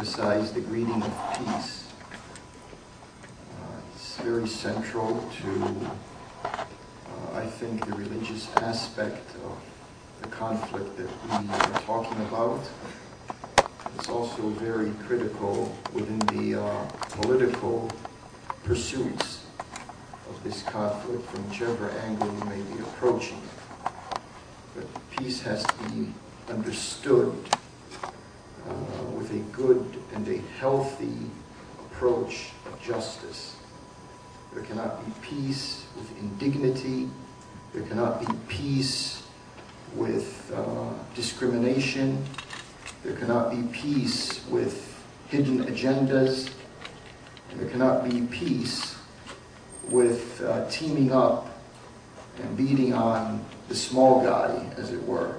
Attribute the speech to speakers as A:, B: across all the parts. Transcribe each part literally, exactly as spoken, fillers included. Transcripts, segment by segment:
A: emphasize the greeting of peace. Uh, it's very central to, uh, I think, the religious aspect of the conflict that we are talking about. It's also very critical within the uh, political pursuits of this conflict from whichever angle you may be approaching it. But peace has to be understood uh, with a good and a healthy approach of justice. There cannot be peace with indignity. There cannot be peace with uh, discrimination. There cannot be peace with hidden agendas. And there cannot be peace with uh, teaming up and beating on the small guy, as it were.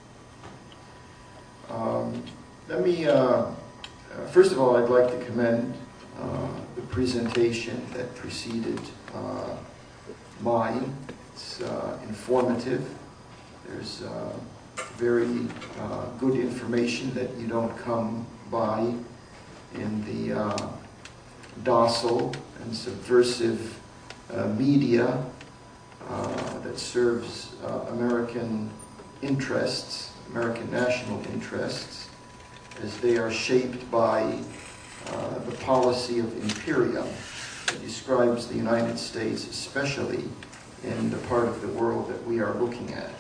A: Um, let me, uh, uh, first of all, I'd like to commend uh, the presentation that preceded uh, mine. It's uh, informative. There's uh, very uh, good information that you don't come by in the uh, docile and subversive uh, media uh, that serves uh, American interests, American national interests, as they are shaped by uh, the policy of imperium that describes the United States, especially in the part of the world that we are looking at.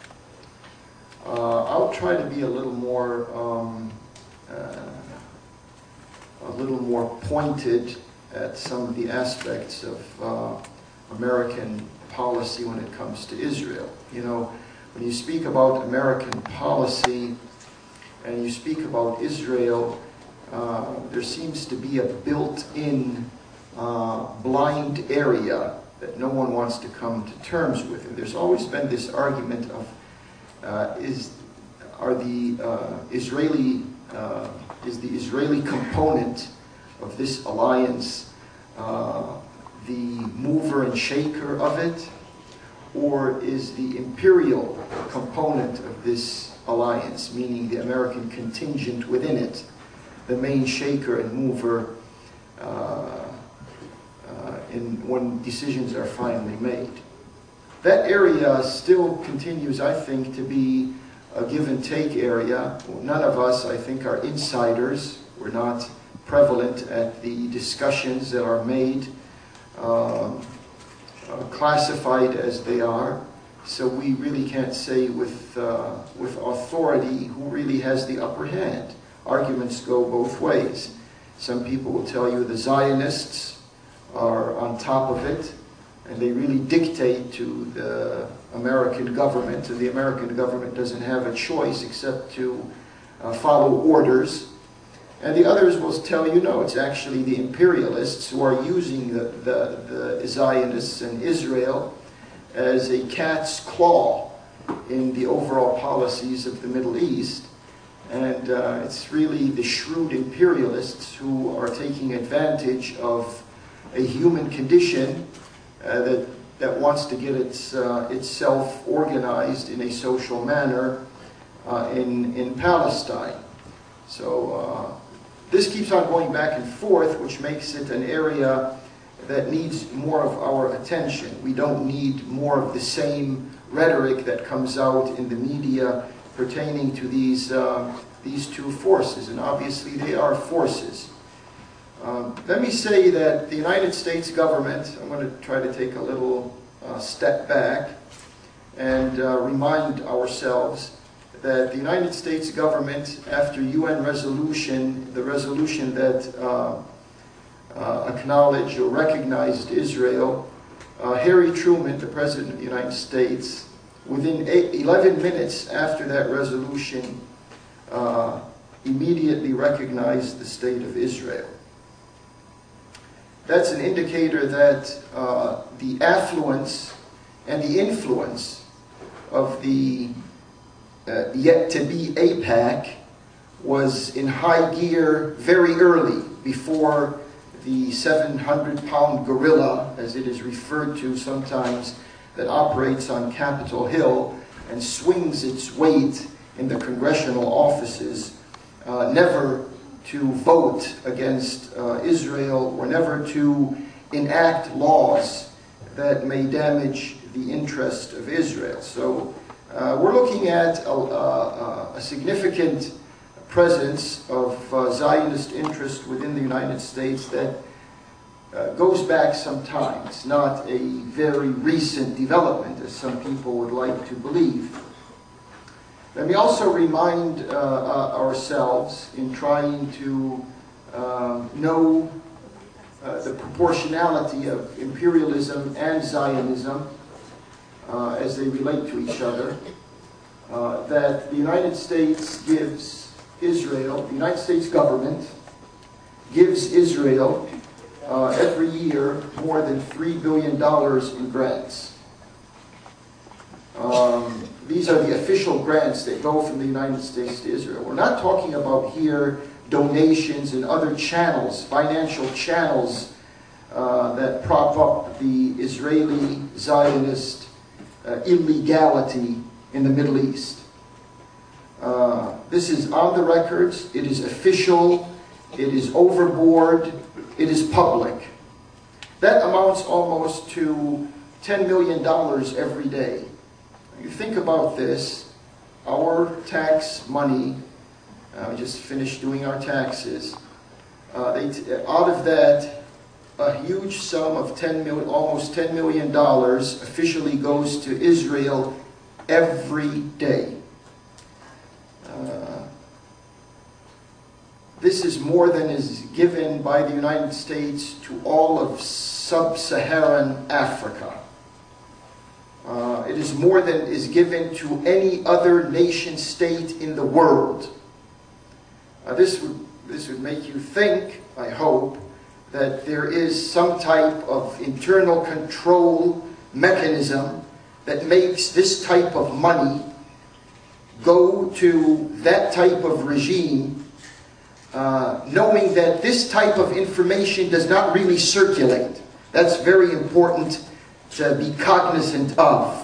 A: Uh, I'll try to be a little more, um, uh, a little more pointed at some of the aspects of uh, American policy when it comes to Israel. You know, when you speak about American policy and you speak about Israel, uh, there seems to be a built-in uh, blind area that no one wants to come to terms with. And there's always been this argument of Uh, is are the uh, Israeli uh, is the Israeli component of this alliance uh, the mover and shaker of it, or is the imperial component of this alliance, meaning the American contingent within it, the main shaker and mover uh, uh, in when decisions are finally made? That area still continues, I think, to be a give and take area. None of us, I think, are insiders. We're not prevalent at the discussions that are made, uh, uh, classified as they are. So we really can't say with, uh, with authority who really has the upper hand. Arguments go both ways. Some people will tell you the Zionists are on top of it, and they really dictate to the American government, and the American government doesn't have a choice except to uh, follow orders. And the others will tell you, no, it's actually the imperialists who are using the, the, the Zionists and Israel as a cat's claw in the overall policies of the Middle East. And uh, it's really the shrewd imperialists who are taking advantage of a human condition Uh, that, that wants to get its, uh, itself organized in a social manner uh, in, in Palestine. So uh, this keeps on going back and forth, which makes it an area that needs more of our attention. We don't need more of the same rhetoric that comes out in the media pertaining to these, uh, these two forces, and obviously they are forces. Um, let me say that the United States government, I'm going to try to take a little uh, step back and uh, remind ourselves that the United States government, after U N resolution, the resolution that uh, uh, acknowledged or recognized Israel, uh, Harry Truman, the President of the United States, within eight, eleven minutes after that resolution, uh, immediately recognized the state of Israel. That's an indicator that uh, the affluence and the influence of the uh, yet-to-be AIPAC was in high gear very early, before the seven hundred pound gorilla, as it is referred to sometimes, that operates on Capitol Hill and swings its weight in the congressional offices, uh, never to vote against uh, Israel or never to enact laws that may damage the interest of Israel. So uh, we're looking at a, a, a significant presence of uh, Zionist interest within the United States that uh, goes back some time. It's not a very recent development, as some people would like to believe. Let me also remind uh, uh, ourselves, in trying to uh, know uh, the proportionality of imperialism and Zionism uh, as they relate to each other, uh, that the United States gives Israel, the United States government gives Israel uh, every year more than three billion dollars in grants. Um, these are the official grants that go from the United States to Israel. We're not talking about here donations and other channels, financial channels uh, that prop up the Israeli Zionist uh, illegality in the Middle East. Uh, this is on the records, it is official, it is overboard, it is public. That amounts almost to ten million dollars every day. You think about this, our tax money, uh, we just finished doing our taxes, uh, they t out of that, a huge sum of ten million, almost ten million dollars officially goes to Israel every day. Uh, this is more than is given by the United States to all of sub-Saharan Africa. Uh, it is more than is given to any other nation state in the world. Uh, this would, this would make you think, I hope, that there is some type of internal control mechanism that makes this type of money go to that type of regime, uh, knowing that this type of information does not really circulate. That's very important to be cognizant of.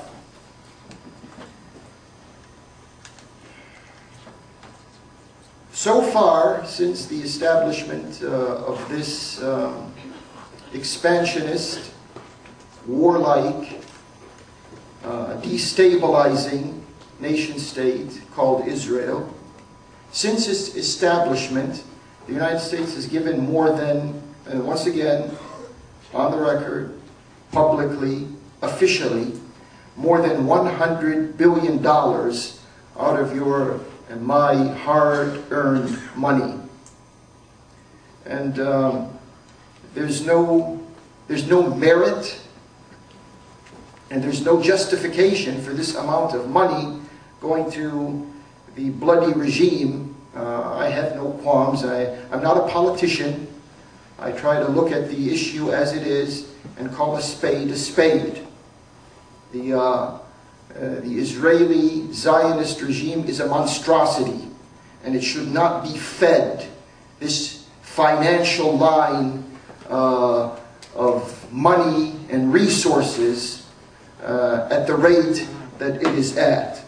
A: So far, since the establishment uh, of this um, expansionist, warlike, uh, destabilizing nation-state called Israel, since its establishment, the United States has given more than, and once again, on the record, publicly, officially, more than one hundred billion dollars out of your and my hard-earned money. And um, there's no, there's no merit and there's no justification for this amount of money going to the bloody regime. Uh, I have no qualms. I, I'm not a politician. I try to look at the issue as it is and call a spade a spade. The, uh, uh, the Israeli Zionist regime is a monstrosity, and it should not be fed this financial line uh, of money and resources uh, at the rate that it is at.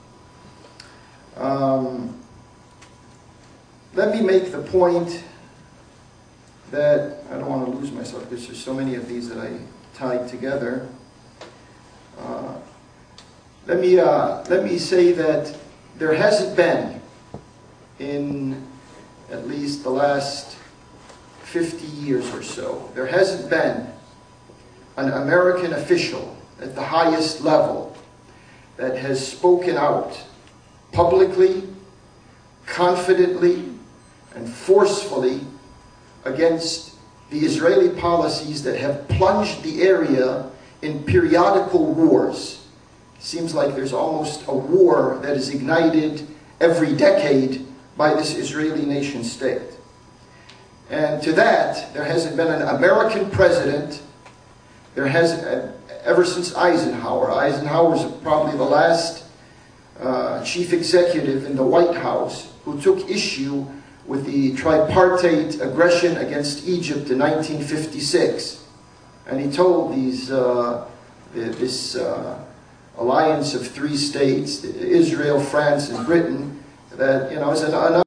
A: Um, let me make the point that, I don't want to lose myself because there's so many of these that I tied together. Uh, let me uh, let me say that there hasn't been, in at least the last fifty years or so, there hasn't been an American official at the highest level that has spoken out publicly, confidently, and forcefully against the Israeli policies that have plunged the area in periodical wars. It seems like there's almost a war that is ignited every decade by this Israeli nation state. And to that, there hasn't been an American president. There hasn't, ever since Eisenhower. Eisenhower was probably the last uh, chief executive in the White House who took issue with the tripartite aggression against Egypt in nineteen fifty-six. And he told these, uh, this uh, alliance of three states, Israel, France, and Britain, that, you know, as an